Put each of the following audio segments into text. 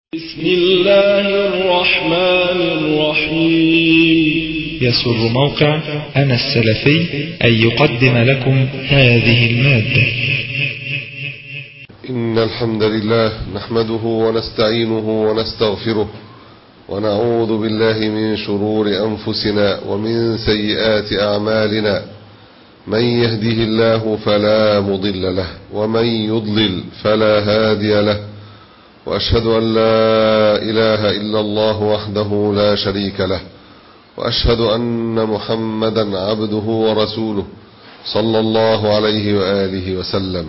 بسم الله الرحمن الرحيم. يسر موقع أنا السلفي أن يقدم لكم هذه المادة. إن الحمد لله نحمده ونستعينه ونستغفره ونعوذ بالله من شرور أنفسنا ومن سيئات أعمالنا. من يهده الله فلا مضل له ومن يضلل فلا هادي له، وأشهد أن لا إله إلا الله وحده لا شريك له، وأشهد أن محمدا عبده ورسوله صلى الله عليه وآله وسلم.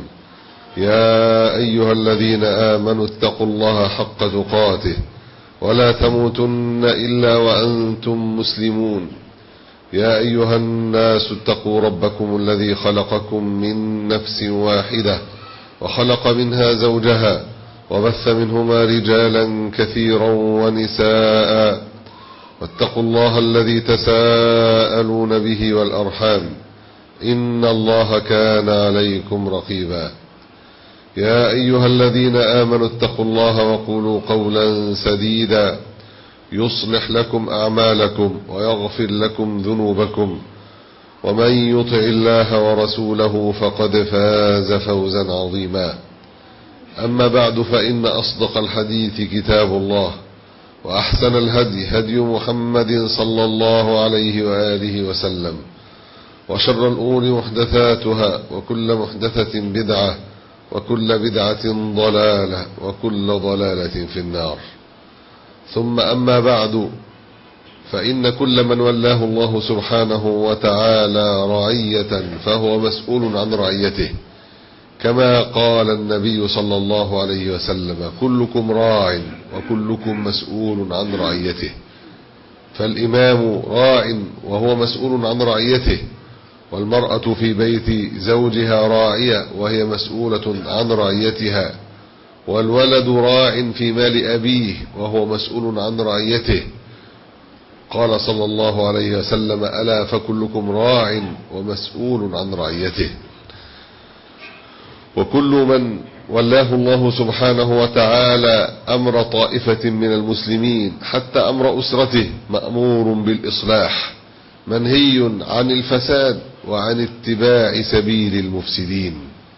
يا أيها الذين آمنوا اتقوا الله حق تقاته ولا تموتن إلا وأنتم مسلمون. يا أيها الناس اتقوا ربكم الذي خلقكم من نفس واحدة وخلق منها زوجها وبث منهما رجالا كثيرا ونساء، واتقوا الله الذي تساءلون به والأرحام إن الله كان عليكم رقيبا. يا أيها الذين آمنوا اتقوا الله وقولوا قولا سديدا يصلح لكم أعمالكم ويغفر لكم ذنوبكم، ومن يطع الله ورسوله فقد فاز فوزا عظيما. أما بعد، فإن أصدق الحديث كتاب الله، وأحسن الهدي هدي محمد صلى الله عليه وآله وسلم، وشر الأمور محدثاتها، وكل محدثة بدعة، وكل بدعة ضلالة، وكل ضلالة في النار. ثم أما بعد، فإن كل من ولاه الله سبحانه وتعالى رعية فهو مسؤول عن رعيته، كما قال النبي صلى الله عليه وسلم: كلكم راع وكلكم مسؤول عن رعيته. فالإمام راع وهو مسؤول عن رعيته، والمرأة في بيت زوجها راعية وهي مسؤولة عن رعيتها، والولد راع في مال أبيه وهو مسؤول عن رعيته. قال صلى الله عليه وسلم: ألا فكلكم راع ومسؤول عن رعيته. وكل من ولاه الله سبحانه وتعالى أمر طائفة من المسلمين حتى أمر أسرته مأمور بالإصلاح، منهي عن الفساد وعن اتباع سبيل المفسدين.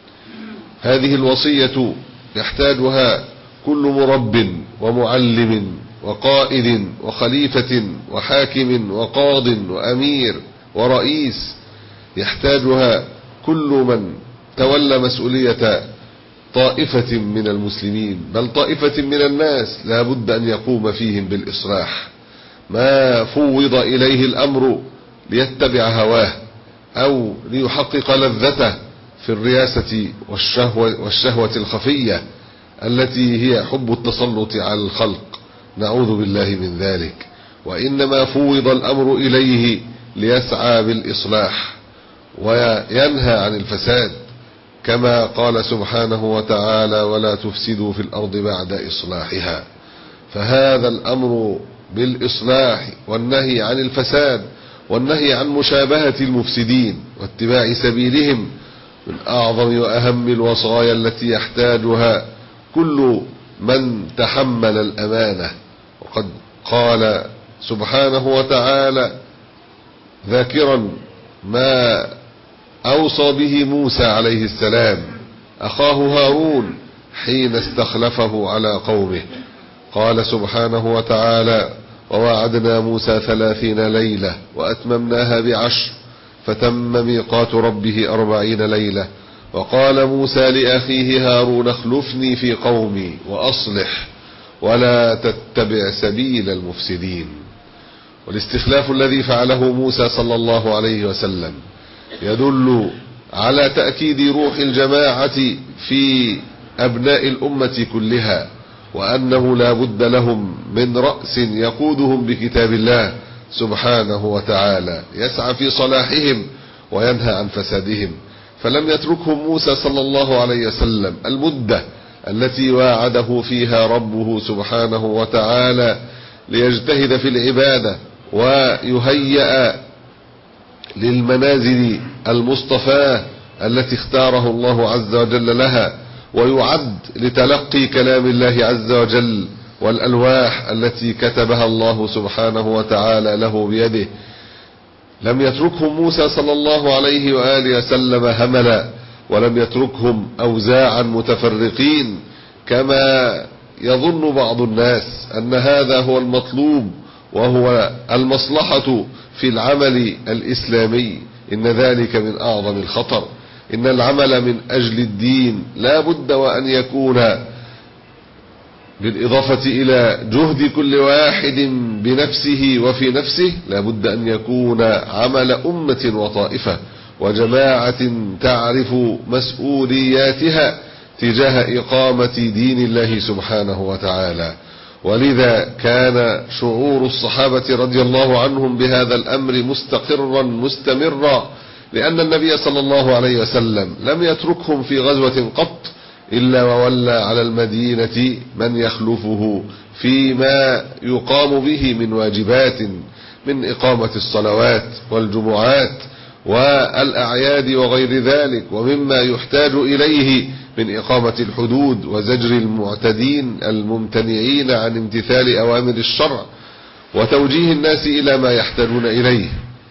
هذه الوصية يحتاجها كل مرب ومعلم وقائد وخليفة وحاكم وقاض وأمير ورئيس، يحتاجها كل من تولى مسؤولية طائفة من المسلمين، بل طائفة من الناس لا بد أن يقوم فيهم بالإصلاح. ما فوض إليه الأمر ليتبع هواه أو ليحقق لذته في الرياسة والشهوة الخفية التي هي حب التسلط على الخلق، نعوذ بالله من ذلك. وإنما فوض الأمر إليه ليسعى بالإصلاح وينهى عن الفساد، كما قال سبحانه وتعالى: ولا تفسدوا في الأرض بعد إصلاحها. فهذا الأمر بالإصلاح والنهي عن الفساد والنهي عن مشابهة المفسدين واتباع سبيلهم من أعظم وأهم الوصايا التي يحتاجها كل من تحمل الأمانة. وقد قال سبحانه وتعالى ذاكرا ما أوصى به موسى عليه السلام أخاه هارون حين استخلفه على قومه. قال سبحانه وتعالى: ووعدنا موسى 30 ليلة وأتممناها ب10 فتم ميقات ربه 40 ليلة. وقال موسى لأخيه هارون: اخلفني في قومي وأصلح ولا تتبع سبيل المفسدين. والاستخلاف الذي فعله موسى صلى الله عليه وسلم يدل على تأكيد روح الجماعة في أبناء الأمة كلها، وأنه لا بد لهم من رأس يقودهم بكتاب الله سبحانه وتعالى، يسعى في صلاحهم وينهى عن فسادهم. فلم يتركهم موسى صلى الله عليه وسلم المدة التي واعده فيها ربه سبحانه وتعالى ليجتهد في العبادة ويهيأ للمنازل المصطفاة التي اختاره الله عز وجل لها، ويعد لتلقي كلام الله عز وجل والألواح التي كتبها الله سبحانه وتعالى له بيده. لم يتركهم موسى صلى الله عليه وآله وسلم هملا، ولم يتركهم أوزاعا متفرقين كما يظن بعض الناس أن هذا هو المطلوب وهو المصلحة في العمل الإسلامي. إن ذلك من أعظم الخطر. إن العمل من أجل الدين لا بد وأن يكون بالإضافة إلى جهد كل واحد بنفسه وفي نفسه، لا بد أن يكون عمل أمة وطائفة وجماعة تعرف مسؤولياتها تجاه إقامة دين الله سبحانه وتعالى. ولذا كان شعور الصحابة رضي الله عنهم بهذا الأمر مستقرا مستمرا، لأن النبي صلى الله عليه وسلم لم يتركهم في غزوة قط إلا وولى على المدينة من يخلفه فيما يقام به من واجبات، من إقامة الصلوات والجمعات والأعياد وغير ذلك، ومما يحتاج إليه من إقامة الحدود وزجر المعتدين الممتنعين عن امتثال أوامر الشرع، وتوجيه الناس إلى ما يحتاجون إليه،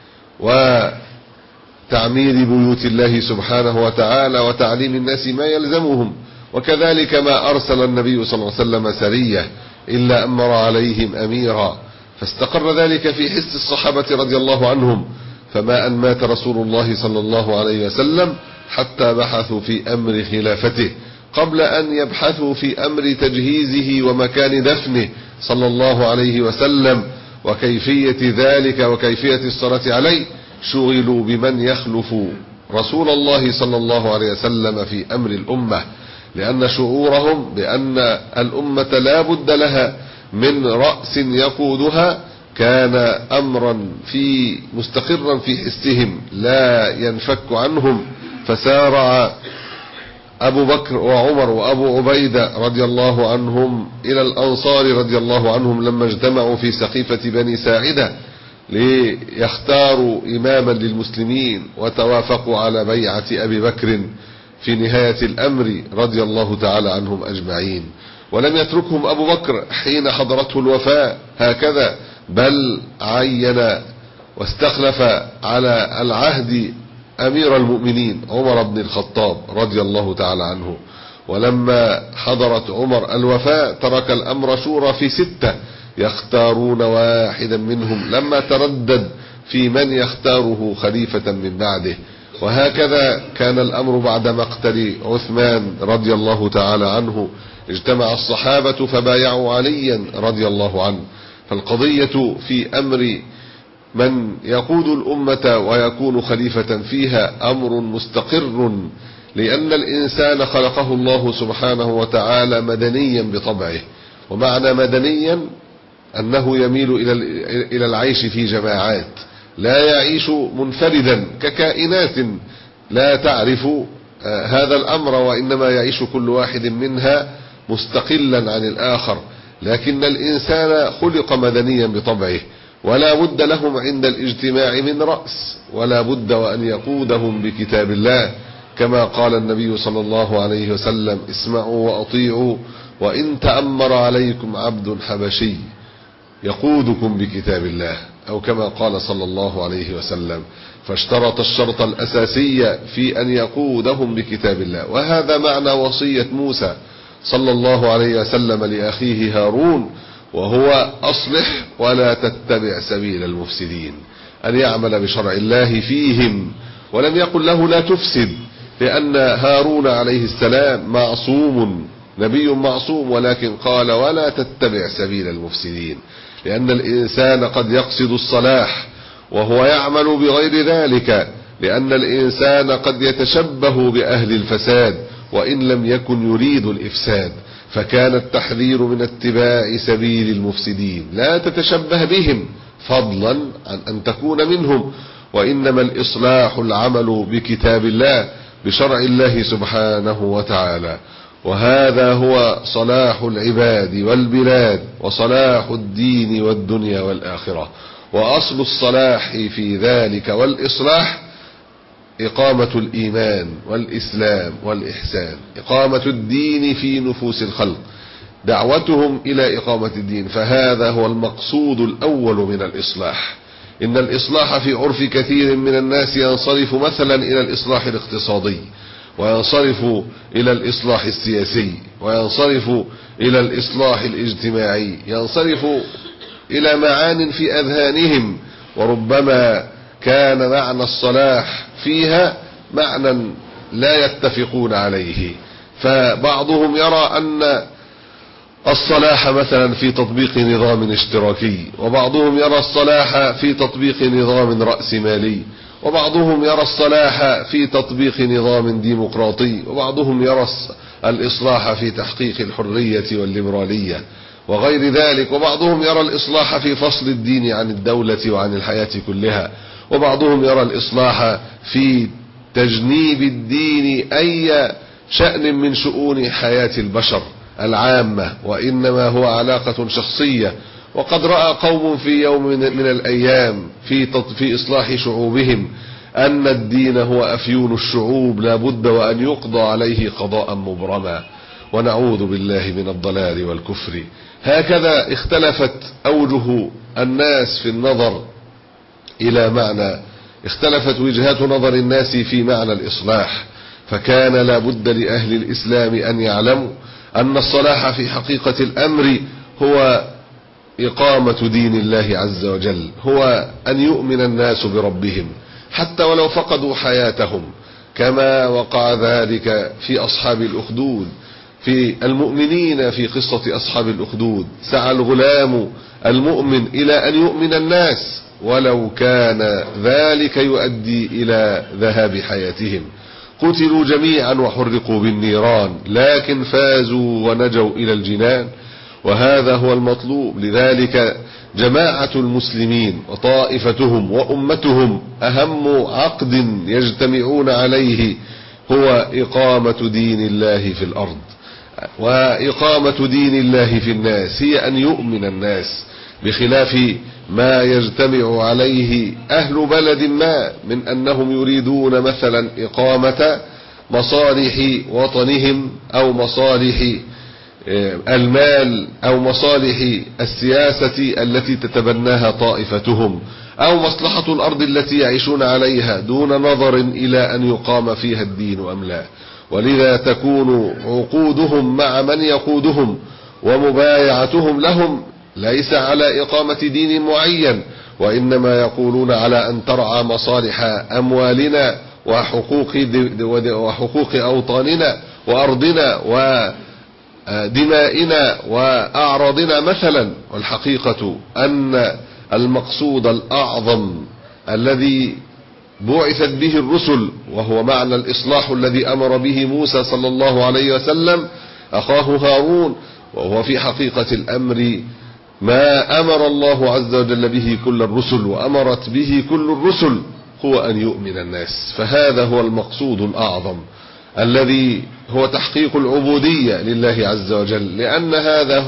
وتعمير بيوت الله سبحانه وتعالى، وتعليم الناس ما يلزمهم. وكذلك ما أرسل النبي صلى الله عليه وسلم سرية إلا أمر عليهم أميرا، فاستقر ذلك في حس الصحابة رضي الله عنهم. فما أن مات رسول الله صلى الله عليه وسلم حتى بحثوا في أمر خلافته قبل أن يبحثوا في أمر تجهيزه ومكان دفنه صلى الله عليه وسلم وكيفية ذلك وكيفية الصلاة عليه. شغلوا بمن يخلف رسول الله صلى الله عليه وسلم في أمر الأمة، لأن شعورهم بأن الأمة لا بد لها من رأس يقودها كان أمرا مستقرا في حسهم لا ينفك عنهم. فسارع أبو بكر وعمر وأبو عبيدة رضي الله عنهم إلى الأنصار رضي الله عنهم لما اجتمعوا في سقيفة بني ساعدة ليختاروا إماما للمسلمين، وتوافقوا على بيعة أبي بكر في نهاية الأمر رضي الله تعالى عنهم أجمعين. ولم يتركهم أبو بكر حين حضرته الوفاة هكذا، بل عين واستخلف على العهد أمير المؤمنين عمر بن الخطاب رضي الله تعالى عنه. ولما حضرت عمر الوفاة ترك الأمر شورى في 6 يختارون واحدا منهم لما تردد في من يختاره خليفة من بعده. وهكذا كان الأمر بعد مقتل عثمان رضي الله تعالى عنه، اجتمع الصحابة فبايعوا عليا رضي الله عنه. فالقضية في أمر من يقود الأمة ويكون خليفة فيها أمر مستقر، لأن الإنسان خلقه الله سبحانه وتعالى مدنيا بطبعه. ومعنى مدنيا أنه يميل إلى العيش في جماعات، لا يعيش منفردا ككائنات لا تعرف هذا الأمر، وإنما يعيش كل واحد منها مستقلا عن الآخر. لكن الإنسان خلق مدنيا بطبعه، ولا بد لهم عند الاجتماع من رأس، ولا بد وأن يقودهم بكتاب الله، كما قال النبي صلى الله عليه وسلم: اسمعوا وأطيعوا وإن تأمر عليكم عبد حبشي يقودكم بكتاب الله، أو كما قال صلى الله عليه وسلم. فاشترط الشرط الأساسي في أن يقودهم بكتاب الله. وهذا معنى وصية موسى صلى الله عليه وسلم لأخيه هارون، وهو: أصلح ولا تتبع سبيل المفسدين، أن يعمل بشرع الله فيهم. ولم يقل له لا تفسد، لأن هارون عليه السلام معصوم، نبي معصوم، ولكن قال: ولا تتبع سبيل المفسدين، لأن الإنسان قد يقصد الصلاح وهو يعمل بغير ذلك، لأن الإنسان قد يتشبه بأهل الفساد وإن لم يكن يريد الإفساد. فكان التحذير من اتباع سبيل المفسدين، لا تتشبه بهم فضلا عن أن تكون منهم، وإنما الإصلاح العمل بكتاب الله بشرع الله سبحانه وتعالى. وهذا هو صلاح العباد والبلاد، وصلاح الدين والدنيا والآخرة. وأصل الصلاح في ذلك والإصلاح إقامة الإيمان والإسلام والإحسان، إقامة الدين في نفوس الخلق، دعوتهم إلى إقامة الدين. فهذا هو المقصود الأول من الإصلاح. إن الإصلاح في عرف كثير من الناس ينصرف مثلا إلى الإصلاح الاقتصادي، وينصرف إلى الإصلاح السياسي، وينصرف إلى الإصلاح الاجتماعي، ينصرف إلى معان في أذهانهم، وربما كان معنى الصلاح فيها معنى لا يتفقون عليه. فبعضهم يرى أن الصلاح مثلا في تطبيق نظام اشتراكي، وبعضهم يرى الصلاح في تطبيق نظام رأسمالي، وبعضهم يرى الصلاح في تطبيق نظام ديمقراطي، وبعضهم يرى الإصلاح في تحقيق الحرية والليبرالية وغير ذلك، وبعضهم يرى الإصلاح في فصل الدين عن الدولة وعن الحياة كلها، وبعضهم يرى الإصلاح في تجنيب الدين أي شأن من شؤون حياة البشر العامة، وإنما هو علاقة شخصية. وقد رأى قوم في يوم من الأيام في إصلاح شعوبهم أن الدين هو أفيون الشعوب، لا بد وأن يقضى عليه قضاء مبرما، ونعوذ بالله من الضلال والكفر. هكذا اختلفت أوجه الناس في النظر إلى معنى، اختلفت وجهات نظر الناس في معنى الإصلاح. فكان لا بد لأهل الإسلام أن يعلموا أن الصلاح في حقيقة الأمر هو إقامة دين الله عز وجل، هو أن يؤمن الناس بربهم حتى ولو فقدوا حياتهم، كما وقع ذلك في أصحاب الأخدود، في المؤمنين في قصة أصحاب الأخدود. سعى الغلام المؤمن إلى أن يؤمن الناس ولو كان ذلك يؤدي إلى ذهاب حياتهم. قتلوا جميعا وحرقوا بالنيران، لكن فازوا ونجوا إلى الجنان، وهذا هو المطلوب. لذلك جماعة المسلمين وطائفتهم وأمتهم أهم عقد يجتمعون عليه هو إقامة دين الله في الأرض، وإقامة دين الله في الناس هي أن يؤمن الناس، بخلاف ما يجتمع عليه أهل بلد ما من أنهم يريدون مثلا إقامة مصالح وطنهم أو مصالح المال أو مصالح السياسة التي تتبناها طائفتهم، أو مصلحة الأرض التي يعيشون عليها، دون نظر إلى أن يقام فيها الدين أم لا. ولذا تكون عقودهم مع من يقودهم ومبايعتهم لهم ليس على إقامة دين معين، وإنما يقولون على أن ترعى مصالح أموالنا وحقوق أوطاننا وأرضنا ودمائنا وأعراضنا مثلا. والحقيقة أن المقصود الأعظم الذي بعثت به الرسل، وهو معنى الإصلاح الذي أمر به موسى صلى الله عليه وسلم أخاه هارون، وهو في حقيقة الأمر ما أمر الله عز وجل به كل الرسل وأمرت به كل الرسل، هو أن يؤمن الناس. فهذا هو المقصود الأعظم الذي هو تحقيق العبودية لله عز وجل، لأن هذا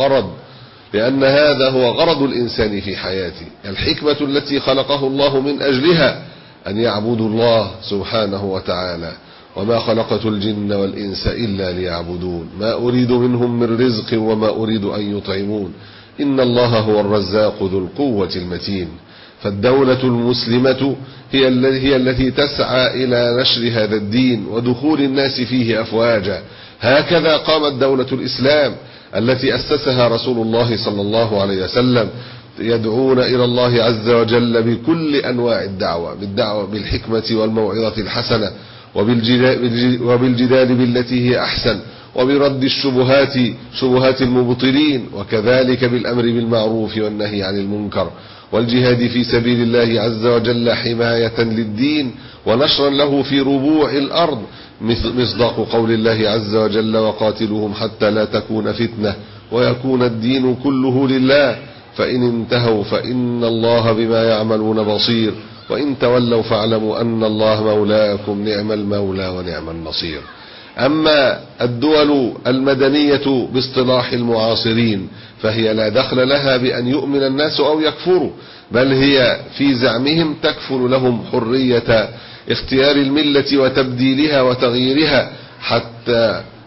هو غرض الإنسان في حياته، الحكمة التي خلقه الله من أجلها أن يعبدوا الله سبحانه وتعالى. وما خلقت الجن والإنس إلا ليعبدون، ما أريد منهم من رزق وما أريد أن يطعمون، إن الله هو الرزاق ذو القوة المتين. فالدولة المسلمة هي التي تسعى إلى نشر هذا الدين ودخول الناس فيه أفواجا. هكذا قامت دولة الإسلام التي أسسها رسول الله صلى الله عليه وسلم، يدعون إلى الله عز وجل بكل أنواع الدعوة، بالحكمة والموعظة الحسنة، وبالجدال بالتي هي أحسن، وبرد شبهات المبطلين، وكذلك بالأمر بالمعروف والنهي عن المنكر، والجهاد في سبيل الله عز وجل حماية للدين ونشرا له في ربوع الأرض، مصداق قول الله عز وجل: وقاتلوهم حتى لا تكون فتنة ويكون الدين كله لله، فإن انتهوا فإن الله بما يعملون بصير، وإن تولوا فاعلموا أن الله مولاكم، نعم المولى ونعم النصير. أما الدول المدنية باصطلاح المعاصرين فهي لا دخل لها بأن يؤمن الناس أو يكفروا، بل هي في زعمهم تكفل لهم حرية اختيار الملة وتبديلها وتغييرها حتى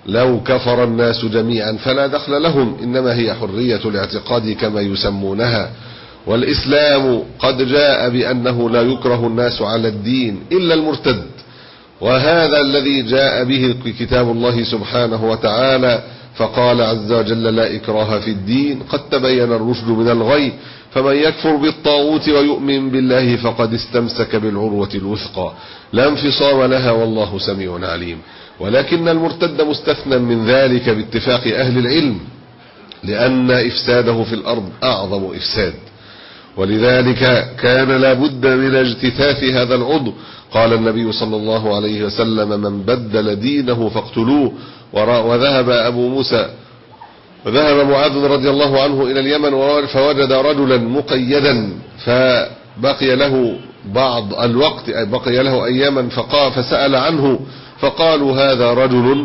لو كفر الناس جميعا فلا دخل لهم، إنما هي حرية الاعتقاد كما يسمونها. والإسلام قد جاء بأنه لا يكره الناس على الدين إلا المرتد، وهذا الذي جاء به كتاب الله سبحانه وتعالى، فقال عز وجل: لا إكراه في الدين قد تبين الرشد من الغي، فمن يكفر بالطاغوت ويؤمن بالله فقد استمسك بالعروة الوثقى لا انفصام لها والله سميع عليم. ولكن المرتد مستثنى من ذلك باتفاق أهل العلم، لأن إفساده في الأرض أعظم إفساد، ولذلك كان لا بد من اجتثاث هذا العضو. قال النبي صلى الله عليه وسلم: من بدل دينه فاقتلوه. وذهب معاذ رضي الله عنه إلى اليمن فوجد رجلا مقيدا، فبقي له بعض الوقت، بقي له أياما، فسأل عنه فقالوا: هذا رجل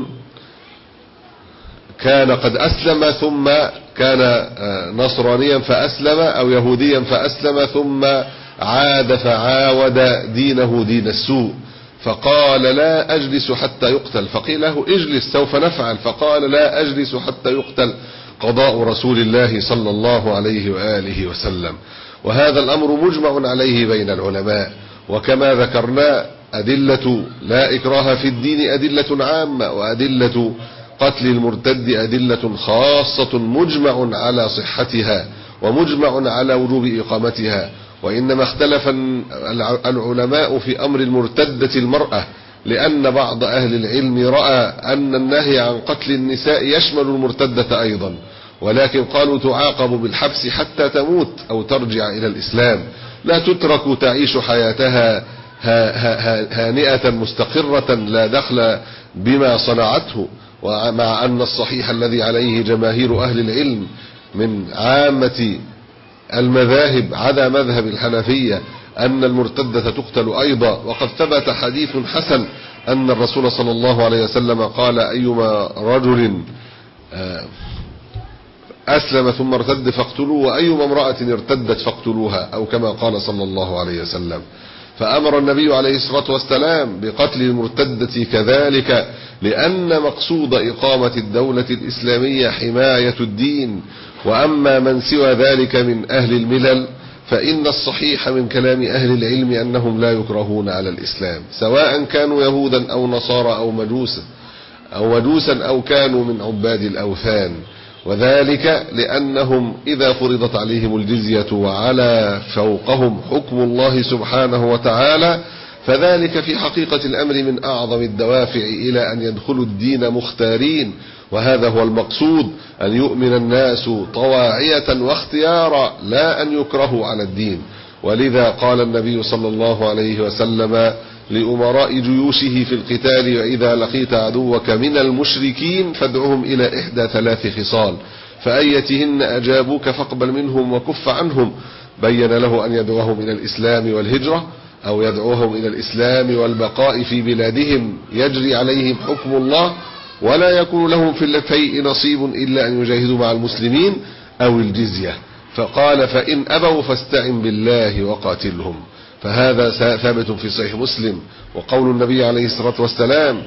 كان قد أسلم ثم كان نصرانيا فأسلم أو يهوديا فأسلم ثم عاد فعاود دينه دين السوء، فقال: لا أجلس حتى يقتل. فقيل له: اجلس سوف نفعل. فقال: لا أجلس حتى يقتل، قضاء رسول الله صلى الله عليه وآله وسلم. وهذا الأمر مجمع عليه بين العلماء. وكما ذكرنا أدلة لا إكراه في الدين أدلة عامة، وأدلة قتل المرتد أدلة خاصة مجمع على صحتها ومجمع على وجوب إقامتها. وإنما اختلف العلماء في أمر المرتدة المرأة، لأن بعض أهل العلم رأى أن النهي عن قتل النساء يشمل المرتدة أيضا، ولكن قالوا تعاقب بالحبس حتى تموت أو ترجع إلى الإسلام، لا تترك تعيش حياتها هانئة مستقرة لا دخل بما صنعته. ومع أن الصحيح الذي عليه جماهير أهل العلم من عامة المذاهب عدا مذهب الحنفية أن المرتدة تقتل أيضا. وقد ثبت حديث حسن أن الرسول صلى الله عليه وسلم قال: أيما رجل أسلم ثم ارتد فاقتلوه، وأيما امرأة ارتدت فاقتلوها، أو كما قال صلى الله عليه وسلم. فأمر النبي عليه الصلاة والسلام بقتل المرتدة كذلك، لأن مقصود إقامة الدولة الإسلامية حماية الدين. وأما من سوى ذلك من أهل الملل فإن الصحيح من كلام أهل العلم أنهم لا يكرهون على الإسلام، سواء كانوا يهودا أو نصارى أو مجوسا أو كانوا من عباد الأوثان. وذلك لأنهم إذا فرضت عليهم الجزية وعلى فوقهم حكم الله سبحانه وتعالى، فذلك في حقيقة الأمر من أعظم الدوافع إلى أن يدخلوا الدين مختارين. وهذا هو المقصود، أن يؤمن الناس طواعية واختيارا، لا أن يكرهوا على الدين. ولذا قال النبي صلى الله عليه وسلم لأمراء جيوشه في القتال: وإذا لقيت عدوك من المشركين فادعهم إلى إحدى 3 خصال، فأيتهن أجابوك فاقبل منهم وكف عنهم. بين له أن يدعوهم إلى الإسلام والهجرة، أو يدعوهم إلى الإسلام والبقاء في بلادهم يجري عليهم حكم الله، ولا يكون لهم في الفيء نصيب إلا أن يجاهدوا مع المسلمين أو الجزية. فقال: فإن أبوا فاستعن بالله وقاتلهم. فهذا ثابت في صحيح مسلم. وقول النبي عليه الصلاة والسلام: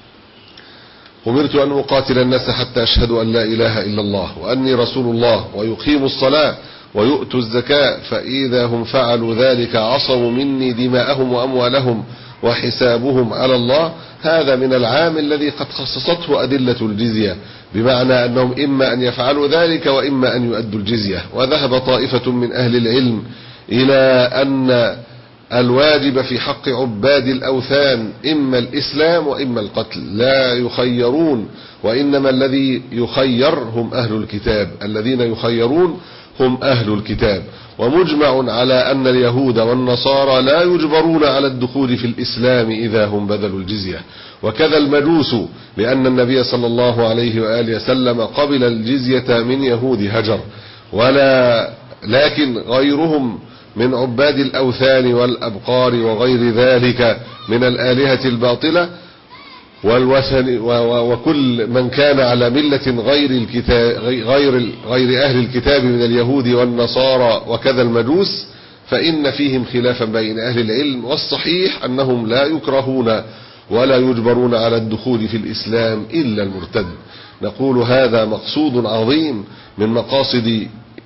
أمرت أن أقاتل الناس حتى أشهدوا أن لا إله إلا الله وأني رسول الله ويقيموا الصلاة ويؤتوا الزكاة، فإذا هم فعلوا ذلك عصموا مني دماءهم وأموالهم وحسابهم على الله. هذا من العام الذي قد خصصته أدلة الجزية، بمعنى أنهم إما أن يفعلوا ذلك وإما أن يؤدوا الجزية. وذهب طائفة من أهل العلم إلى أن الواجب في حق عباد الأوثان إما الإسلام وإما القتل، لا يخيرون، وإنما الذي يخير هم أهل الكتاب، الذين يخيرون هم أهل الكتاب. ومجمع على أن اليهود والنصارى لا يجبرون على الدخول في الإسلام إذا هم بذلوا الجزية، وكذا المجوس، لأن النبي صلى الله عليه وآله وسلم قبل الجزية من يهود هجر، لكن غيرهم من عباد الأوثان والأبقار وغير ذلك من الآلهة الباطلة والوثن وكل من كان على ملة غير أهل الكتاب من اليهود والنصارى وكذا المجوس، فإن فيهم خلافا بين أهل العلم، والصحيح أنهم لا يكرهون، ولا يجبرون على الدخول في الإسلام إلا المرتد. نقول هذا مقصود عظيم من مقاصد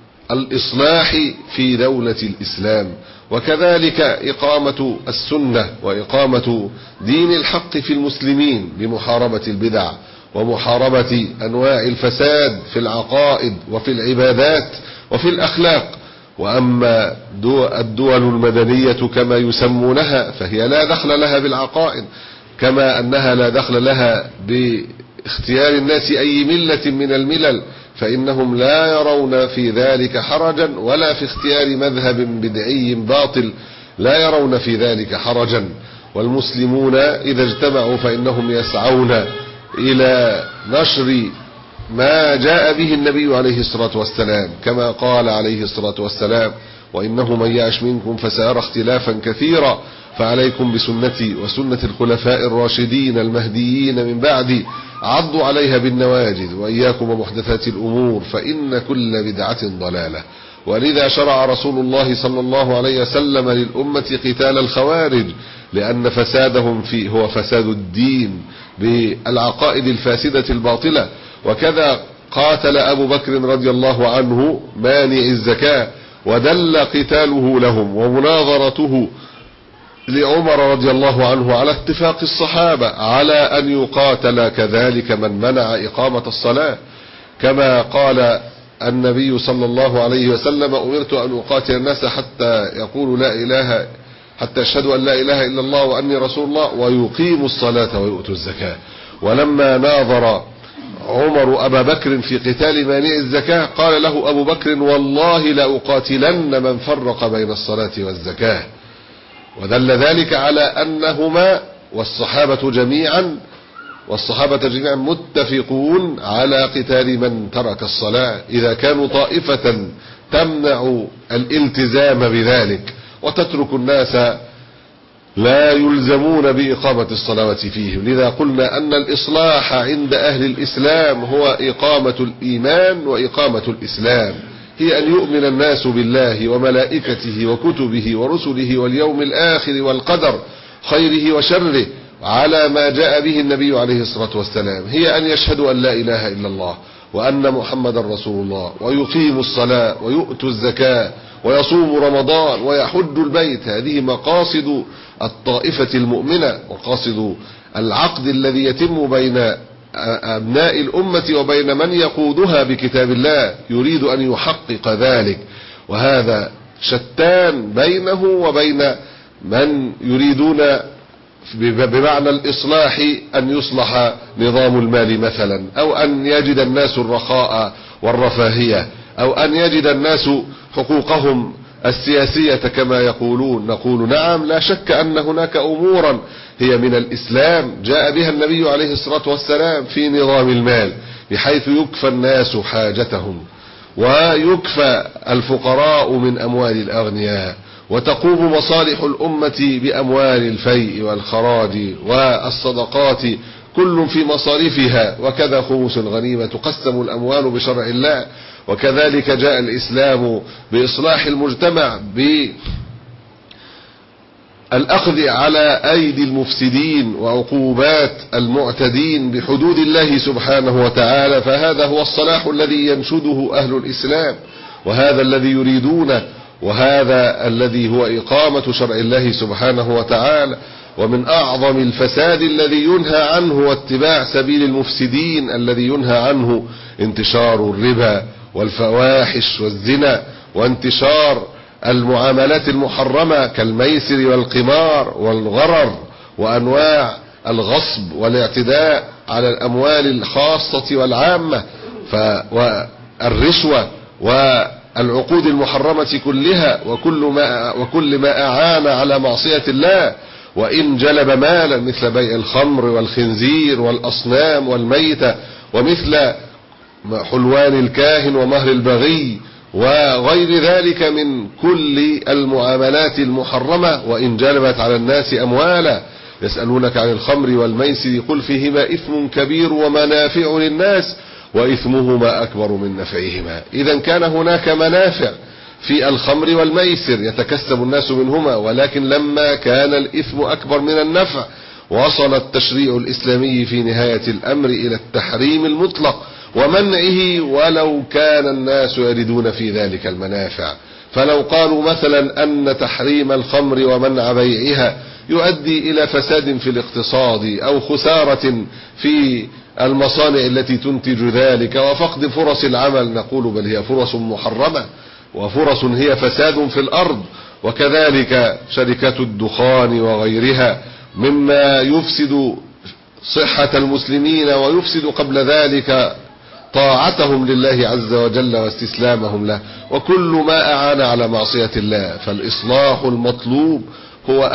الإصلاح في دولة الإسلام، وكذلك إقامة السنة وإقامة دين الحق في المسلمين بمحاربة البدع ومحاربة أنواع الفساد في العقائد وفي العبادات وفي الأخلاق. وأما الدول المدنية كما يسمونها فهي لا دخل لها بالعقائد، كما أنها لا دخل لها باختيار الناس أي ملة من الملل، فإنهم لا يرون في ذلك حرجا، ولا في اختيار مذهب بدعي باطل لا يرون في ذلك حرجا. والمسلمون إذا اجتمعوا فإنهم يسعون إلى نشر ما جاء به النبي عليه الصلاة والسلام، كما قال عليه الصلاة والسلام: وإنه من يعش منكم فسيرى اختلافا كثيرا فعليكم بسنتي وسنة الخلفاء الراشدين المهديين من بعدي عضوا عليها بالنواجذ وإياكم ومحدثات الأمور فإن كل بدعة ضلالة. ولذا شرع رسول الله صلى الله عليه وسلم للأمة قتال الخوارج، لأن فسادهم فيه هو فساد الدين بالعقائد الفاسدة الباطلة. وكذا قاتل أبو بكر رضي الله عنه مانع الزكاة، ودل قتاله لهم ومناظرته لعمر رضي الله عنه على اتفاق الصحابة على أن يقاتل كذلك من منع إقامة الصلاة، كما قال النبي صلى الله عليه وسلم: أمرت أن أقاتل الناس حتى يقولوا حتى يشهدوا أن لا إله إلا الله وأني رسول الله ويقيموا الصلاة ويؤتوا الزكاة. ولما ناظر عمر أبا بكر في قتال مانع الزكاة قال له أبو بكر: والله لأقاتلن من فرق بين الصلاة والزكاة. ودل ذلك على أنهما والصحابة جميعا متفقون على قتال من ترك الصلاة إذا كانوا طائفة تمنع الالتزام بذلك وتترك الناس لا يلزمون بإقامة الصلوات فيهم. لذا قلنا أن الإصلاح عند أهل الإسلام هو إقامة الإيمان وإقامة الإسلام، هي أن يؤمن الناس بالله وملائكته وكتبه ورسله واليوم الآخر والقدر خيره وشره على ما جاء به النبي عليه الصلاة والسلام، هي أن يشهدوا أن لا إله إلا الله وأن محمد رسول الله ويقيموا الصلاة ويؤتوا الزكاة ويصوموا رمضان ويحجوا البيت. هذه مقاصد الطائفة المؤمنة، مقاصد العقد الذي يتم بين أبناء الأمة وبين من يقودها بكتاب الله يريد أن يحقق ذلك. وهذا شتان بينه وبين من يريدون بمعنى الإصلاح أن يصلح نظام المال مثلا، أو أن يجد الناس الرخاء والرفاهية، أو أن يجد الناس حقوقهم السياسية كما يقولون. نقول نعم، لا شك أن هناك أمورا هي من الإسلام جاء بها النبي عليه الصلاة والسلام في نظام المال، بحيث يكفى الناس حاجتهم ويكفى الفقراء من أموال الأغنياء، وتقوم مصالح الأمة بأموال الفيء والخراج والصدقات كل في مصاريفها، وكذا خمس الغنيمة تقسم الأموال بشرع الله. وكذلك جاء الإسلام بإصلاح المجتمع بالأخذ على أيدي المفسدين وعقوبات المعتدين بحدود الله سبحانه وتعالى. فهذا هو الصلاح الذي ينشده أهل الإسلام، وهذا الذي يريدونه، وهذا الذي هو إقامة شرع الله سبحانه وتعالى. ومن أعظم الفساد الذي ينهى عنه واتباع سبيل المفسدين الذي ينهى عنه انتشار الربا والفواحش والزنا، وانتشار المعاملات المحرمة كالميسر والقمار والغرر وأنواع الغصب والاعتداء على الأموال الخاصة والعامة، والرشوة والعقود المحرمة كلها، وكل ما أعان على معصية الله وإن جلب مالا، مثل بيع الخمر والخنزير والأصنام والميتة، ومثل حلوان الكاهن ومهر البغي وغير ذلك من كل المعاملات المحرمة، وإن جلبت على الناس أموالا. يسألونك عن الخمر والميسر قل فيهما إثم كبير ومنافع للناس وإثمهما أكبر من نفعهما. إذا كان هناك منافع في الخمر والميسر يتكسب الناس منهما، ولكن لما كان الإثم أكبر من النفع وصل التشريع الإسلامي في نهاية الأمر إلى التحريم المطلق ومنعه ولو كان الناس يردون في ذلك المنافع. فلو قالوا مثلا أن تحريم الخمر ومنع بيعها يؤدي إلى فساد في الاقتصاد أو خسارة في المصانع التي تنتج ذلك وفقد فرص العمل، نقول بل هي فرص محرمة وفرص هي فساد في الأرض. وكذلك شركة الدخان وغيرها مما يفسد صحة المسلمين ويفسد قبل ذلك طاعتهم لله عز وجل واستسلامهم له، وكل ما أعان على معصية الله. فالإصلاح المطلوب هو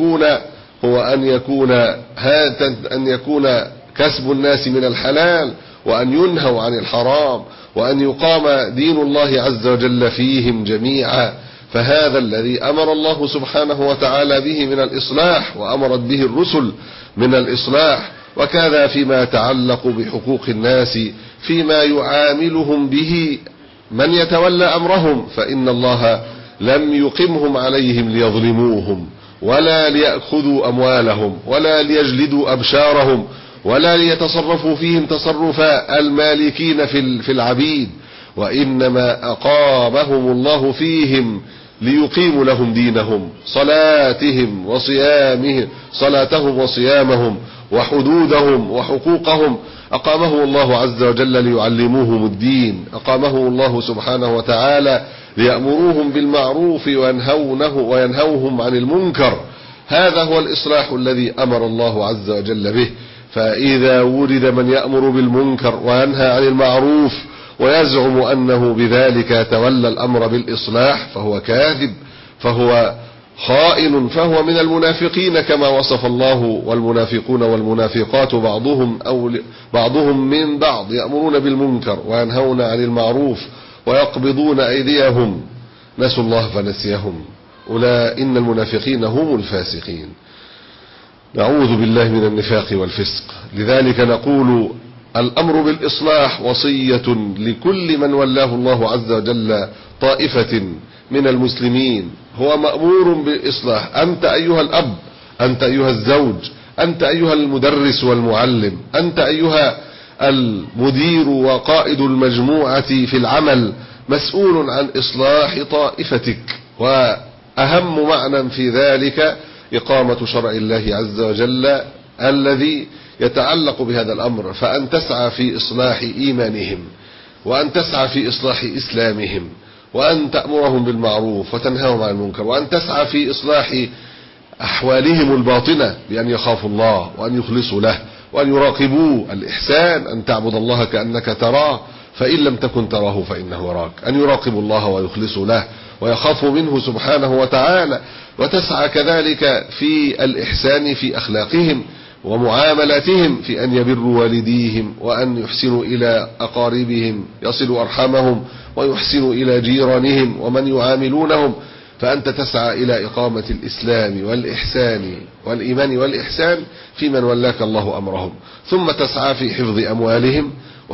أن يكون كسب الناس من الحلال، وأن ينهوا عن الحرام، وأن يقام دين الله عز وجل فيهم جميعا. فهذا الذي أمر الله سبحانه وتعالى به من الإصلاح، وأمرت به الرسل من الإصلاح. وكذا فيما يتعلق بحقوق الناس فيما يعاملهم به من يتولى أمرهم، فإن الله لم يقمهم عليهم ليظلموهم ولا ليأخذوا أموالهم ولا ليجلدوا أبشارهم ولا ليتصرفوا فيهم تصرف المالكين في العبيد، وإنما أقامهم الله فيهم ليقيموا لهم دينهم، صلاتهم وصيامهم وحدودهم وحقوقهم. أقامه الله عز وجل ليعلموهم الدين، أقامه الله سبحانه وتعالى ليأمروهم بالمعروف وينهوهم عن المنكر. هذا هو الإصلاح الذي أمر الله عز وجل به. فإذا ورد من يأمر بالمنكر وينهى عن المعروف ويزعم أنه بذلك يتولى الأمر بالإصلاح فهو كاذب، فهو خائن، فهو من المنافقين كما وصف الله. والمنافقون والمنافقات بعضهم من بعض يأمرون بالمنكر وينهون عن المعروف ويقبضون أيديهم، نسوا الله فنسيهم، إن المنافقين هم الفاسقين. نعوذ بالله من النفاق والفسق. لذلك نقول الأمر بالإصلاح وصية لكل من ولاه الله عز وجل طائفة من المسلمين، هو مأمور بالإصلاح. أنت أيها الأب، أنت أيها الزوج، أنت أيها المدرس والمعلم، أنت أيها المدير وقائد المجموعة في العمل، مسؤول عن إصلاح طائفتك. وأهم معنى في ذلك إقامة شرع الله عز وجل الذي يتعلق بهذا الأمر، فأن تسعى في إصلاح إيمانهم، وأن تسعى في إصلاح إسلامهم، وأن تأمرهم بالمعروف وتنهاهم عن المنكر، وأن تسعى في إصلاح أحوالهم الباطنة بأن يخافوا الله وأن يخلصوا له وأن يراقبوه. الإحسان أن تعبد الله كأنك تراه فإن لم تكن تراه فإنه يراك، أن يراقبوا الله ويخلصوا له ويخافوا منه سبحانه وتعالى. وتسعى كذلك في الإحسان في أخلاقهم ومعاملاتهم، في أن يبروا والديهم وأن يحسنوا إلى أقاربهم، يصلوا أرحامهم ويحسنوا إلى جيرانهم ومن يعاملونهم. فأنت تسعى إلى إقامة الإسلام والإحسان والإيمان والإحسان في من ولاك الله أمرهم، ثم تسعى في حفظ أموالهم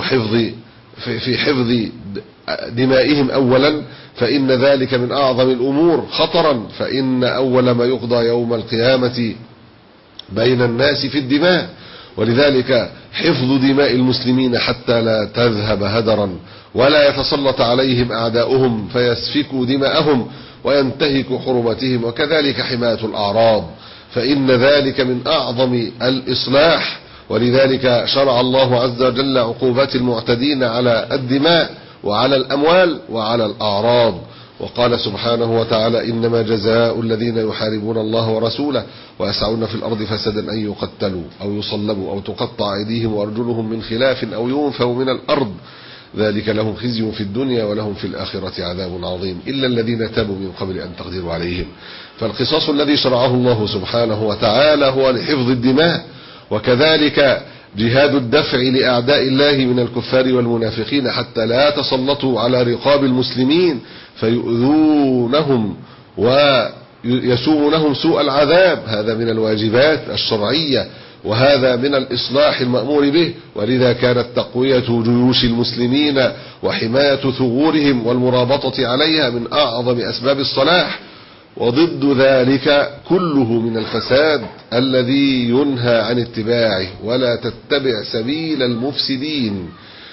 في حفظ دمائهم أولا، فإن ذلك من أعظم الأمور خطرا. فإن أول ما يقضى يوم القيامة بين الناس في الدماء، ولذلك حفظ دماء المسلمين حتى لا تذهب هدرا ولا يتسلط عليهم أعداؤهم فيسفكوا دماءهم وينتهكوا حرمتهم، وكذلك حماية الأعراض، فإن ذلك من أعظم الإصلاح. ولذلك شرع الله عز وجل عقوبات المعتدين على الدماء وعلى الأموال وعلى الأعراض. وقال سبحانه وتعالى: إنما جزاء الذين يحاربون الله ورسوله ويسعون في الأرض فسادا أن يقتلوا أو يصلبوا أو تقطع أيديهم وأرجلهم من خلاف أو ينفوا من الأرض، ذلك لهم خزي في الدنيا ولهم في الآخرة عذاب عظيم إلا الذين تابوا من قبل أن تقدروا عليهم. فالقصاص الذي شرعه الله سبحانه وتعالى هو لحفظ الدماء، وكذلك جهاد الدفع لأعداء الله من الكفار والمنافقين حتى لا يتسلطوا على رقاب المسلمين فيؤذونهم ويسومونهم سوء العذاب. هذا من الواجبات الشرعية، وهذا من الإصلاح المأمور به. ولذا كانت تقوية جيوش المسلمين وحماية ثغورهم والمرابطة عليها من أعظم أسباب الصلاح. وضد ذلك كله من الفساد الذي ينهى عن اتباعه، ولا تتبع سبيل المفسدين.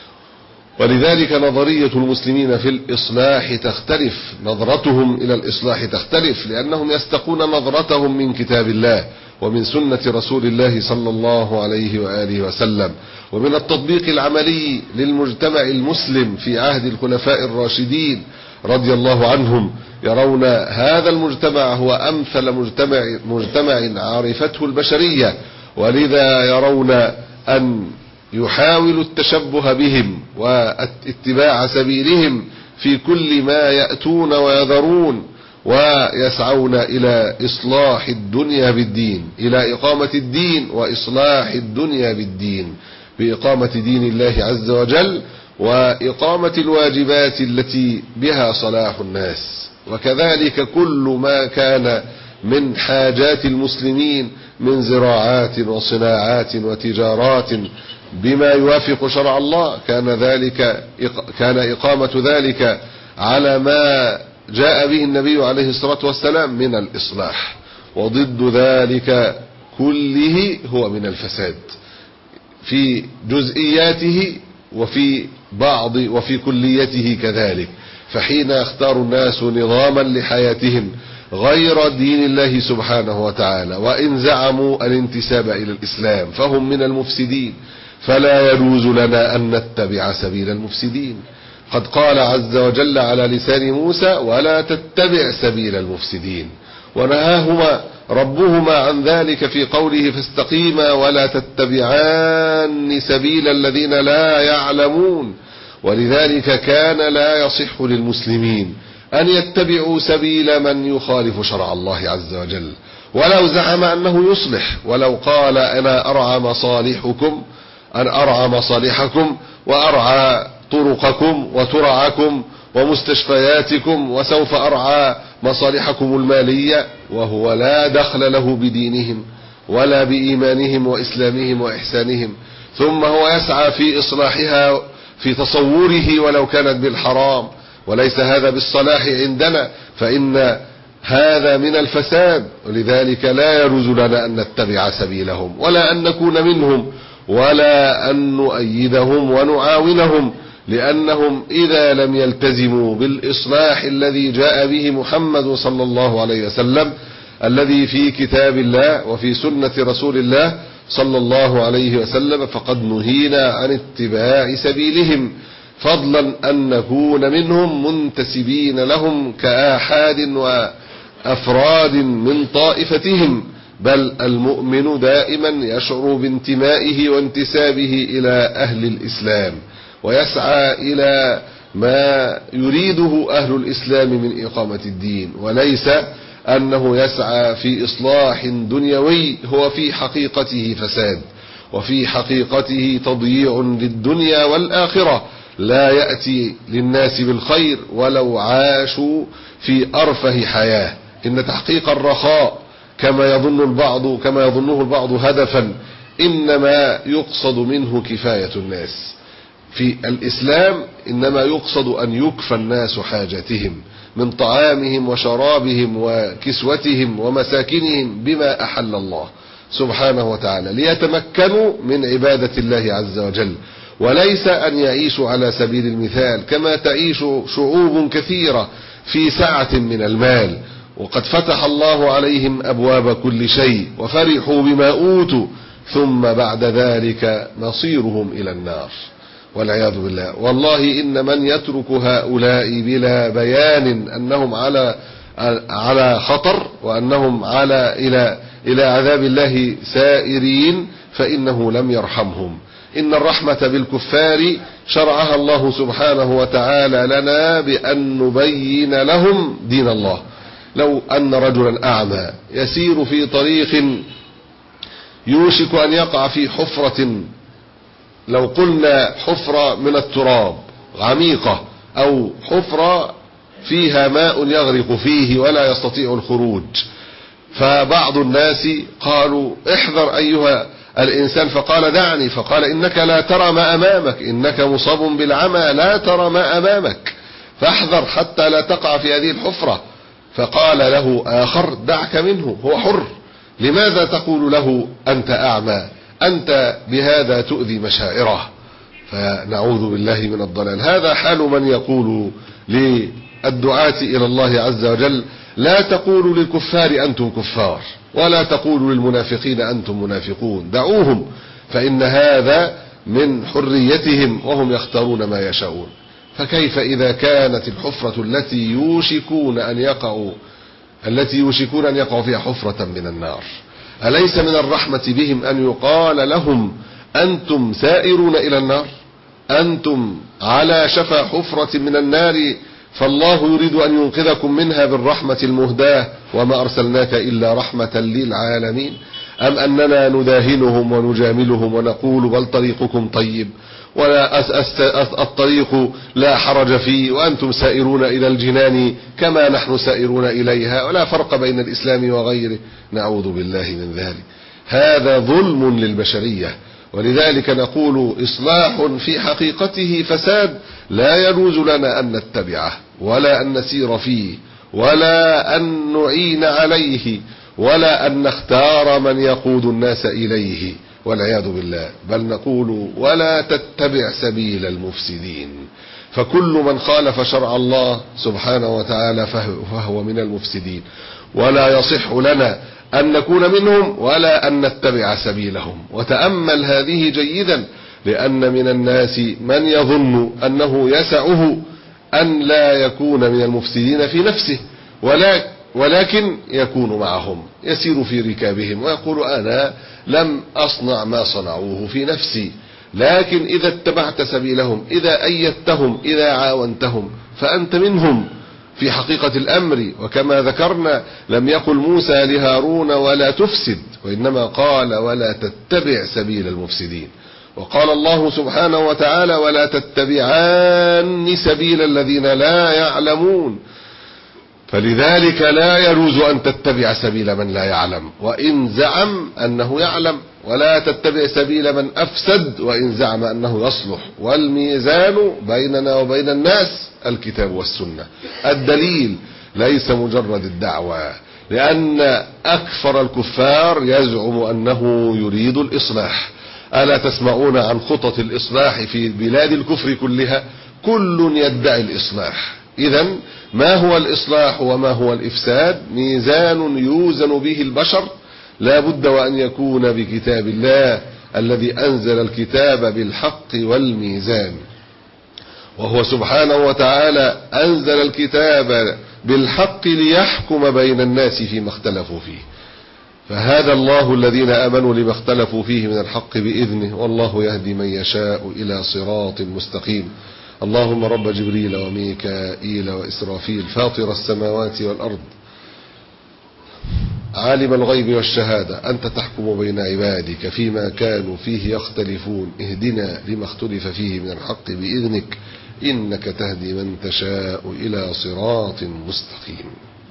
ولذلك نظرية المسلمين في الإصلاح تختلف، نظرتهم إلى الإصلاح تختلف، لأنهم يستقون نظرتهم من كتاب الله ومن سنة رسول الله صلى الله عليه وآله وسلم، ومن التطبيق العملي للمجتمع المسلم في عهد الخلفاء الراشدين رضي الله عنهم. يرون هذا المجتمع هو أمثل مجتمع عرفته البشرية، ولذا يرون أن يحاولوا التشبه بهم واتباع سبيلهم في كل ما يأتون ويذرون، ويسعون إلى إصلاح الدنيا بالدين، إلى إقامة الدين وإصلاح الدنيا بالدين، بإقامة دين الله عز وجل وإقامة الواجبات التي بها صلاح الناس. وكذلك كل ما كان من حاجات المسلمين من زراعات وصناعات وتجارات بما يوافق شرع الله، كان إقامة ذلك على ما جاء به النبي عليه الصلاة والسلام من الإصلاح. وضد ذلك كله هو من الفساد في جزئياته وفي كليته كذلك. فحين يختار الناس نظاما لحياتهم غير دين الله سبحانه وتعالى، وإن زعموا الانتساب إلى الإسلام، فهم من المفسدين، فلا يجوز لنا أن نتبع سبيل المفسدين. قد قال عز وجل على لسان موسى: ولا تتبع سبيل المفسدين، ونهاهما ربهما عن ذلك في قوله: فاستقيما ولا تتبعان سبيل الذين لا يعلمون. ولذلك كان لا يصح للمسلمين أن يتبعوا سبيل من يخالف شرع الله عز وجل، ولو زعم أنه يصلح، ولو قال: أنا أرعى مصالحكم وأرعى طرقكم وترعكم ومستشفياتكم، وسوف أرعى مصالحكم المالية، وهو لا دخل له بدينهم ولا بإيمانهم وإسلامهم وإحسانهم، ثم هو يسعى في إصلاحها في تصوره ولو كانت بالحرام، وليس هذا بالصلاح عندنا، فإن هذا من الفساد. ولذلك لا يجوز لنا أن نتبع سبيلهم، ولا أن نكون منهم، ولا أن نؤيدهم ونعاونهم، لأنهم إذا لم يلتزموا بالإصلاح الذي جاء به محمد صلى الله عليه وسلم، الذي في كتاب الله وفي سنة رسول الله صلى الله عليه وسلم، فقد نهينا عن اتباع سبيلهم، فضلا أن نكون منهم منتسبين لهم كآحاد وأفراد من طائفتهم. بل المؤمن دائما يشعر بانتمائه وانتسابه إلى أهل الإسلام، ويسعى إلى ما يريده أهل الإسلام من إقامة الدين، وليس أنه يسعى في إصلاح دنيوي هو في حقيقته فساد، وفي حقيقته تضييع للدنيا والآخرة، لا يأتي للناس بالخير ولو عاشوا في أرفه حياة. إن تحقيق الرخاء كما يظنه البعض هدفا، إنما يقصد منه كفاية الناس. في الإسلام إنما يقصد أن يكفى الناس حاجاتهم من طعامهم وشرابهم وكسوتهم ومساكنهم بما أحل الله سبحانه وتعالى، ليتمكنوا من عبادة الله عز وجل، وليس أن يعيشوا على سبيل المثال كما تعيش شعوب كثيرة في سعة من المال، وقد فتح الله عليهم أبواب كل شيء وفرحوا بما أوتوا، ثم بعد ذلك مصيرهم إلى النار والعياذ بالله. والله إن من يترك هؤلاء بلا بيان أنهم على خطر وأنهم إلى عذاب الله سائرين، فإنه لم يرحمهم. إن الرحمة بالكفار شرعها الله سبحانه وتعالى لنا بأن نبين لهم دين الله. لو أن رجلا أعمى يسير في طريق يوشك أن يقع في حفرة، لو قلنا حفرة من التراب عميقة، أو حفرة فيها ماء يغرق فيه ولا يستطيع الخروج، فبعض الناس قالوا: احذر أيها الإنسان، فقال: دعني، فقال: إنك لا ترى ما أمامك، إنك مصاب بالعمى لا ترى ما أمامك، فاحذر حتى لا تقع في هذه الحفرة. فقال له آخر دعك منه هو حر، لماذا تقول له أنت أعمى؟ أنت بهذا تؤذي مشاعره. فنعوذ بالله من الضلال. هذا حال من يقول للدعاة إلى الله عز وجل لا تقولوا للكفار أنتم كفار، ولا تقولوا للمنافقين أنتم منافقون، دعوهم فإن هذا من حريتهم وهم يختارون ما يشاءون. فكيف إذا كانت الحفرة التي يوشكون أن يقعوا فيها حفرة من النار؟ أليس من الرحمة بهم أن يقال لهم أنتم سائرون إلى النار، أنتم على شفا حفرة من النار، فالله يريد أن ينقذكم منها بالرحمة المهداة، وما أرسلناك إلا رحمة للعالمين؟ أم أننا نداهنهم ونجاملهم ونقول بل طريقكم طيب، ولا الطريق لا حرج فيه، وأنتم سائرون إلى الجنان كما نحن سائرون إليها، ولا فرق بين الإسلام وغيره؟ نعوذ بالله من ذلك. هذا ظلم للبشرية. ولذلك نقول إصلاح في حقيقته فساد لا يجوز لنا أن نتبعه، ولا أن نسير فيه، ولا أن نعين عليه، ولا أن نختار من يقود الناس إليه، والعياذ بالله. بل نقول ولا تتبع سبيل المفسدين، فكل من خالف شرع الله سبحانه وتعالى فهو من المفسدين، ولا يصح لنا أن نكون منهم ولا أن نتبع سبيلهم. وتأمل هذه جيدا، لأن من الناس من يظن أنه يسعه أن لا يكون من المفسدين في نفسه، ولكن يكون معهم، يسير في ركابهم ويقول أنا لم أصنع ما صنعوه في نفسي. لكن إذا اتبعت سبيلهم، إذا أيدتهم، إذا عاونتهم، فأنت منهم في حقيقة الأمر. وكما ذكرنا لم يقل موسى لهارون ولا تفسد، وإنما قال ولا تتبع سبيل المفسدين. وقال الله سبحانه وتعالى ولا تتبعان سبيل الذين لا يعلمون. فلذلك لا يجوز أن تتبع سبيل من لا يعلم وإن زعم أنه يعلم، ولا تتبع سبيل من أفسد وإن زعم أنه يصلح. والميزان بيننا وبين الناس الكتاب والسنة. الدليل ليس مجرد الدعوة، لأن أكثر الكفار يزعم أنه يريد الإصلاح. ألا تسمعون عن خطط الإصلاح في بلاد الكفر كلها؟ كل يدعي الإصلاح. إذن ما هو الإصلاح وما هو الإفساد؟ ميزان يوزن به البشر، لا بد وأن يكون بكتاب الله الذي أنزل الكتاب بالحق والميزان. وهو سبحانه وتعالى أنزل الكتاب بالحق ليحكم بين الناس فيما اختلفوا فيه. فهذا الله الذين آمنوا لما اختلفوا فيه من الحق بإذنه، والله يهدي من يشاء إلى صراط مستقيم. اللهم رب جبريل وميكائيل وإسرافيل فاطر السماوات والأرض عالم الغيب والشهادة، أنت تحكم بين عبادك فيما كانوا فيه يختلفون، اهدنا لما اختلف فيه من الحق بإذنك، إنك تهدي من تشاء إلى صراط مستقيم.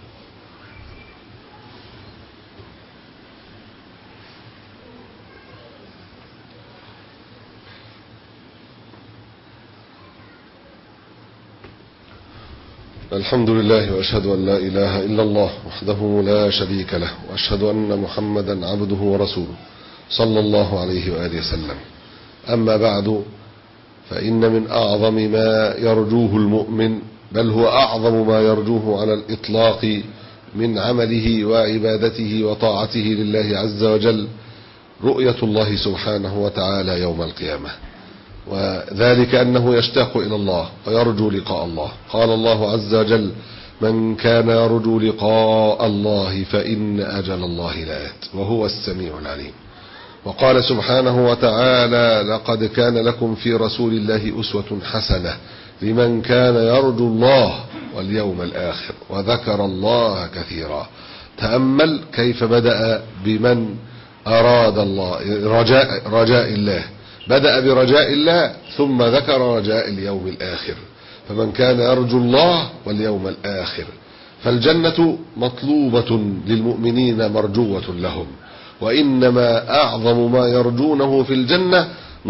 الحمد لله، وأشهد أن لا إله إلا الله وحده لا شريك له، وأشهد أن محمدا عبده ورسوله صلى الله عليه وآله وسلم. أما بعد، فإن من أعظم ما يرجوه المؤمن، بل هو أعظم ما يرجوه على الإطلاق من عمله وعبادته وطاعته لله عز وجل، رؤية الله سبحانه وتعالى يوم القيامة، وذلك أنه يشتاق إلى الله ويرجو لقاء الله. قال الله عز وجل من كان يرجو لقاء الله فإن أجل الله لآت وهو السميع العليم. وقال سبحانه وتعالى لقد كان لكم في رسول الله أسوة حسنة لمن كان يرجو الله واليوم الآخر وذكر الله كثيرا. تأمل كيف بدأ بمن أراد الله رجاء الله، بدأ برجاء الله ثم ذكر رجاء اليوم الآخر. فمن كان يرجو الله واليوم الآخر، فالجنة مطلوبة للمؤمنين مرجوة لهم، وإنما أعظم ما يرجونه في الجنة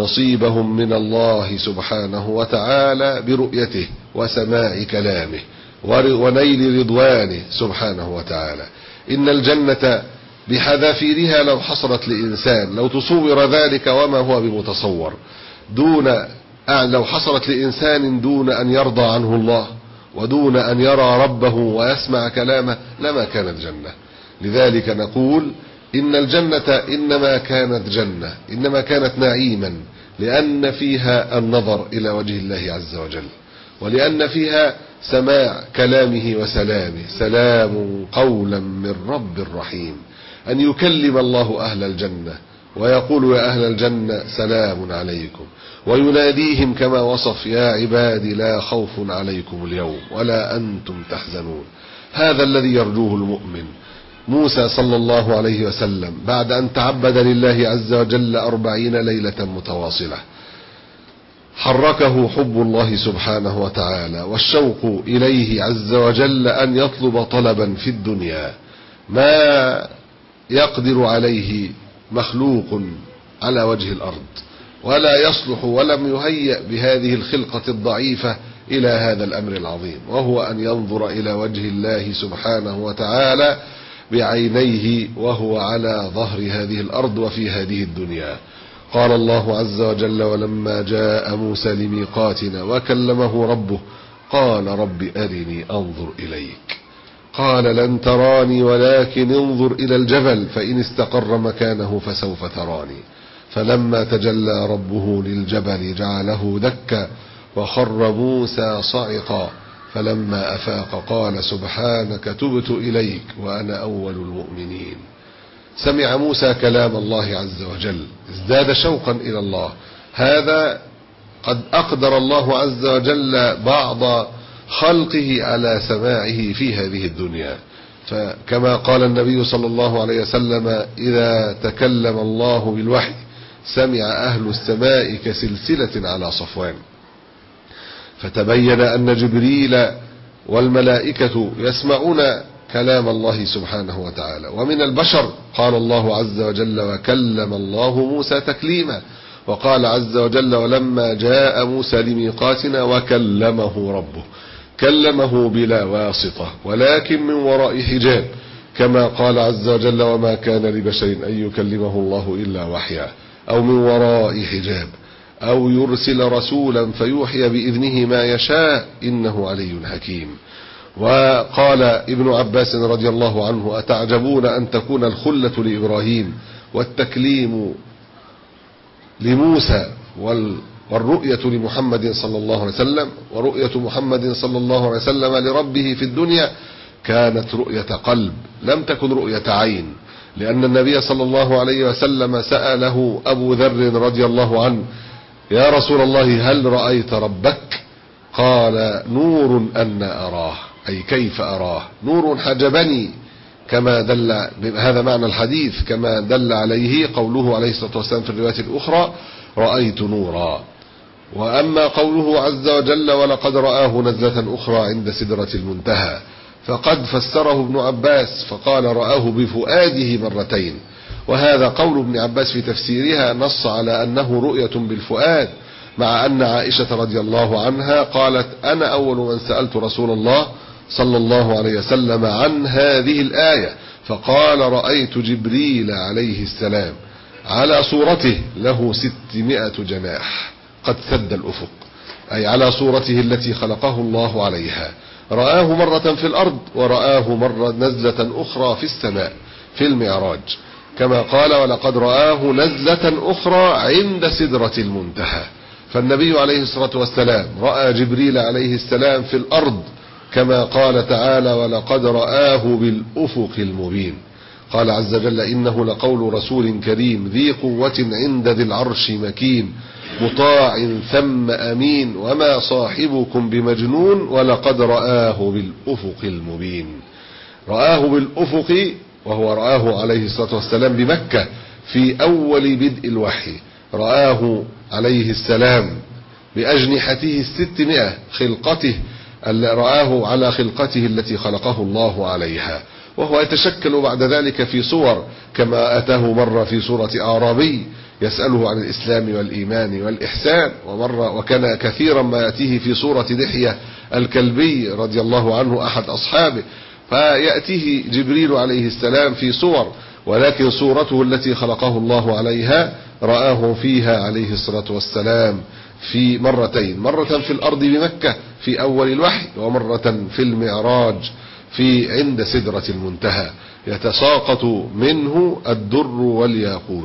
نصيبهم من الله سبحانه وتعالى برؤيته وسماع كلامه ونيل رضوانه سبحانه وتعالى. إن الجنة بحذافيرها لو حصلت لإنسان، لو تصور ذلك وما هو بمتصور، لو حصلت لإنسان دون أن يرضى عنه الله ودون أن يرى ربه ويسمع كلامه لما كانت جنة. لذلك نقول إن الجنة إنما كانت نعيما لأن فيها النظر إلى وجه الله عز وجل، ولأن فيها سماع كلامه وسلامه، سلام قولا من رب رحيم، أن يكلم الله أهل الجنة ويقول يا أهل الجنة سلام عليكم، ويناديهم كما وصف يا عبادي لا خوف عليكم اليوم ولا أنتم تحزنون. هذا الذي يرجوه المؤمن. موسى صلى الله عليه وسلم بعد أن تعبد لله عز وجل 40 ليلة متواصلة حركه حب الله سبحانه وتعالى والشوق إليه عز وجل أن يطلب طلبا في الدنيا ما يقدر عليه مخلوق على وجه الأرض، ولا يصلح ولم يهيأ بهذه الخلقة الضعيفة إلى هذا الأمر العظيم، وهو أن ينظر إلى وجه الله سبحانه وتعالى بعينيه وهو على ظهر هذه الأرض وفي هذه الدنيا. قال الله عز وجل ولما جاء موسى لميقاتنا وكلمه ربه قال رب أرني أنظر إليك قال لن تراني ولكن انظر إلى الجبل فإن استقر مكانه فسوف تراني فلما تجلى ربه للجبل جعله دكا وخر موسى صعقا فلما أفاق قال سبحانك تبت إليك وأنا أول المؤمنين. سمع موسى كلام الله عز وجل، ازداد شوقا إلى الله. هذا قد أقدر الله عز وجل بعض خلقه على سماعه في هذه الدنيا، فكما قال النبي صلى الله عليه وسلم إذا تكلم الله بالوحي سمع أهل السماء كسلسلة على صفوان، فتبين أن جبريل والملائكة يسمعون كلام الله سبحانه وتعالى. ومن البشر قال الله عز وجل وكلم الله موسى تكليما، وقال عز وجل ولما جاء موسى لميقاتنا وكلمه ربه، كلمه بلا واسطة ولكن من وراء حجاب، كما قال عز وجل وما كان لبشر أن يكلمه الله إلا وحيا أو من وراء حجاب أو يرسل رسولا فيوحي بإذنه ما يشاء إنه علي حكيم. وقال ابن عباس رضي الله عنه أتعجبون أن تكون الخلة لإبراهيم والتكليم لموسى والرؤية لمحمد صلى الله عليه وسلم، ورؤية محمد صلى الله عليه وسلم لربه في الدنيا كانت رؤية قلب لم تكن رؤية عين، لأن النبي صلى الله عليه وسلم سأله أبو ذر رضي الله عنه يا رسول الله هل رأيت ربك؟ قال نور أن أراه، أي كيف أراه؟ نور حجبني، كما دل هذا معنى الحديث، كما دل عليه قوله عليه الصلاة والسلام في الرواية الأخرى رأيت نورا. وأما قوله عز وجل ولقد رآه نزلة أخرى عند سدرة المنتهى فقد فسره ابن عباس فقال رآه بفؤاده مرتين، وهذا قول ابن عباس في تفسيرها نص على أنه رؤية بالفؤاد، مع أن عائشة رضي الله عنها قالت أنا أول من سألت رسول الله صلى الله عليه وسلم عن هذه الآية فقال رأيت جبريل عليه السلام على صورته له 600 جناح قد سد الأفق، أي على صورته التي خلقه الله عليها. رآه مرة في الأرض ورآه مرة نزلة أخرى في السماء في المعراج، كما قال ولقد رآه نزلة أخرى عند سدرة المنتهى. فالنبي عليه الصلاة والسلام رأى جبريل عليه السلام في الأرض كما قال تعالى ولقد رآه بالأفق المبين. قال عز وجل إنه لقول رسول كريم ذي قوة عند ذي العرش مكين مطاع ثم أمين وما صاحبكم بمجنون ولقد رآه بالأفق المبين. رآه بالأفق وهو رآه عليه الصلاة والسلام بمكة في أول بدء الوحي، رآه عليه السلام بأجنحته 600 خلقته، رآه على خلقته التي خلقه الله عليها، وهو يتشكل بعد ذلك في صور كما أتاه مرة في صورة أعرابي يسأله عن الإسلام والإيمان والإحسان، وكان كثيرا ما يأتيه في صورة دحية الكلبي رضي الله عنه أحد أصحابه، فيأتيه جبريل عليه السلام في صور، ولكن صورته التي خلقه الله عليها رآه فيها عليه الصلاة والسلام في مرتين، مرة في الأرض بمكة في أول الوحي، ومرة في المعراج في عند سدرة المنتهى يتساقط منه الدر والياقوت.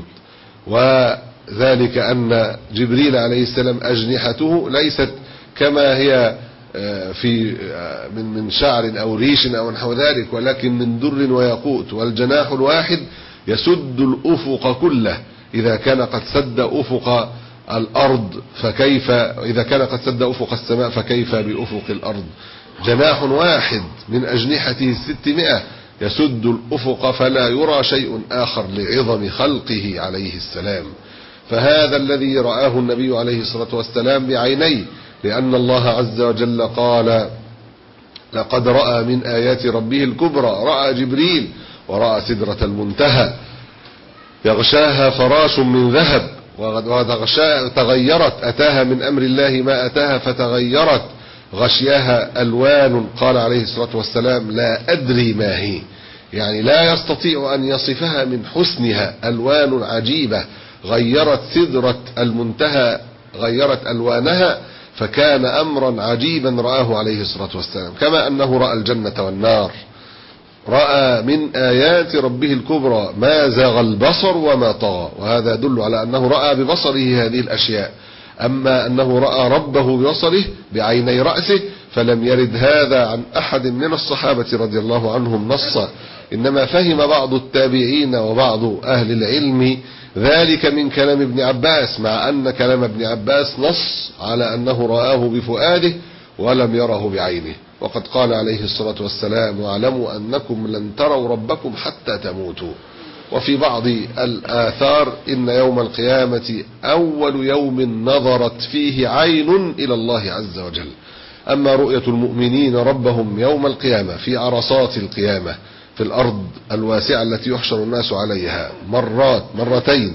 وذلك أن جبريل عليه السلام أجنحته ليست كما هي في من شعر أو ريش أو نحو ذلك، ولكن من در وياقوت، والجناح الواحد يسد الأفق كله. إذا كان قد سد أفق الأرض فكيف، إذا كان قد سد أفق السماء فكيف بأفق الأرض؟ جناح واحد من أجنحته 600 يسد الأفق فلا يرى شيء آخر لعظم خلقه عليه السلام. فهذا الذي رآه النبي عليه الصلاة والسلام بعينيه، لأن الله عز وجل قال: لقد رأى من آيات ربه الكبرى. رأى جبريل ورأى سدرة المنتهى يغشاها فراش من ذهب، تغيرت، أتاها من أمر الله ما أتاها فتغيرت، غشياها ألوان. قال عليه الصلاة والسلام: لا أدري ما هي، يعني لا يستطيع أن يصفها من حسنها، ألوان عجيبة غيرت سدرة المنتهى، غيرت ألوانها، فكان أمرا عجيبا رآه عليه الصلاة والسلام. كما أنه رأى الجنة والنار، رأى من آيات ربه الكبرى ما زاغ البصر وما طغى، وهذا يدل على أنه رأى ببصره هذه الأشياء. أما أنه رأى ربه ببصره بعيني رأسه فلم يرد هذا عن أحد من الصحابة رضي الله عنهم نصا، إنما فهم بعض التابعين وبعض أهل العلم ذلك من كلام ابن عباس، مع أن كلام ابن عباس نص على أنه رآه بفؤاده ولم يره بعينه. وقد قال عليه الصلاة والسلام: واعلموا أنكم لن تروا ربكم حتى تموتوا. وفي بعض الآثار: إن يوم القيامة أول يوم نظرت فيه عين إلى الله عز وجل. أما رؤية المؤمنين ربهم يوم القيامة في عرصات القيامة في الأرض الواسعة التي يحشر الناس عليها مرتين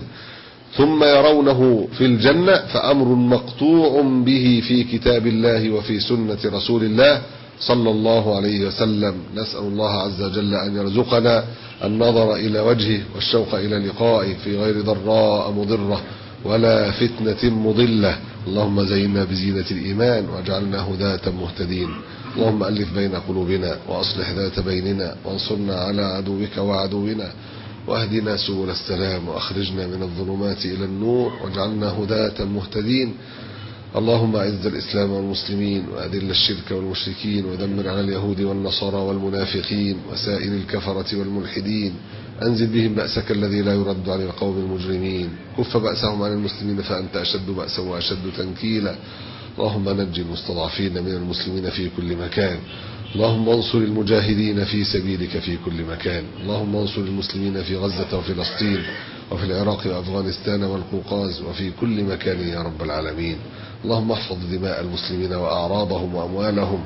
ثم يرونه في الجنة، فأمر مقطوع به في كتاب الله وفي سنة رسول الله صلى الله عليه وسلم. نسأل الله عز وجل أن يرزقنا النظر إلى وجهه والشوق إلى لقائه في غير ضراء مضرة ولا فتنة مضلة. اللهم زينا بزينة الإيمان واجعلنا هداة مهتدين. اللهم ألف بين قلوبنا وأصلح ذات بيننا وانصرنا على عدوك وعدونا، واهدنا سبل السلام وأخرجنا من الظلمات إلى النور واجعلنا هداة مهتدين. اللهم أعز الإسلام والمسلمين وأذل الشرك والمشركين ودمر على اليهود والنصارى والمنافقين وسائر الكفرة والملحدين. أنزل بهم بأسك الذي لا يرد عن القوم المجرمين. كف بأسهم عن المسلمين فأنت أشد بأسا وأشد تنكيلا. اللهم نجي المستضعفين من المسلمين في كل مكان. اللهم انصر المجاهدين في سبيلك في كل مكان. اللهم انصر المسلمين في غزة وفلسطين وفي العراق وأفغانستان والقوقاز وفي كل مكان يا رب العالمين. اللهم احفظ دماء المسلمين وأعراضهم وأموالهم.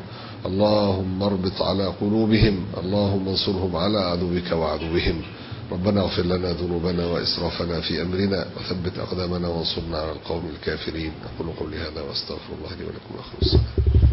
اللهم اربط على قلوبهم. اللهم انصرهم على عدوك وعدوهم. ربنا اغفر لنا ذنوبنا وإسرافنا في أمرنا وثبت أقدامنا وانصرنا على القوم الكافرين. أقول قولي هذا وأستغفر الله لي ولكم وآخر الصلاة.